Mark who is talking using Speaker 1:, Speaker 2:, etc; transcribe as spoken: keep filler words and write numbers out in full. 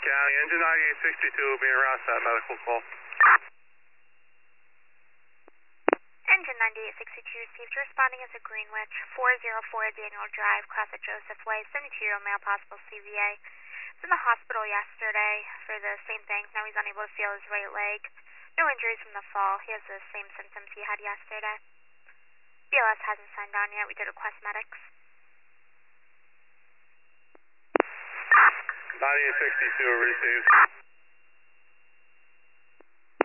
Speaker 1: County, engine ninety-eight sixty-two being around that medical call.
Speaker 2: Engine ninety-eight sixty-two received, responding as a Greenwich, four oh four Daniel Drive, Classic Joseph Way, seventy-two-year-old male, possible C V A. He was in the hospital yesterday for the same thing. Now he's unable to feel his right leg. No injuries from the fall. He has the same symptoms he had yesterday. B L S hasn't signed on yet. We did request medics.
Speaker 1: ninety-eight sixty-two received.